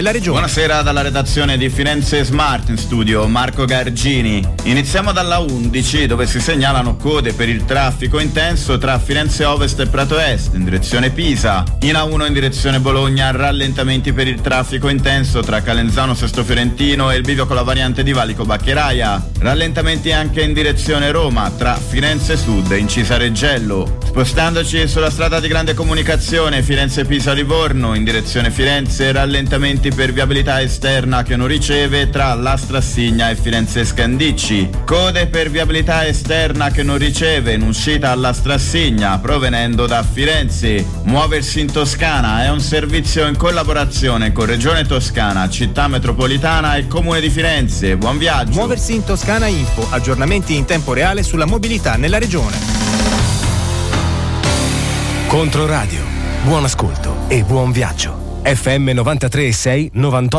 nella regione. Buonasera dalla redazione di Firenze Smart, in studio Marco Gargini. Iniziamo dalla 11, dove si segnalano code per il traffico intenso tra Firenze Ovest e Prato Est in direzione Pisa. In A1 in direzione Bologna, rallentamenti per il traffico intenso tra Calenzano Sesto Fiorentino e il bivio con la variante di Valico Baccheraia. Rallentamenti anche in direzione Roma tra Firenze Sud e Incisa Reggello. Spostandoci sulla strada di grande comunicazione Firenze-Pisa-Livorno in direzione Firenze, rallentamenti per viabilità esterna che non riceve tra La Strassigna e Firenze Scandicci. Code per viabilità esterna che non riceve in uscita alla Strassigna provenendo da Firenze. Muoversi in Toscana è un servizio in collaborazione con Regione Toscana, Città Metropolitana e Comune di Firenze. Buon viaggio. Muoversi in Toscana Info, aggiornamenti in tempo reale sulla mobilità nella regione. Controradio, buon ascolto e buon viaggio. FM 93.6 98.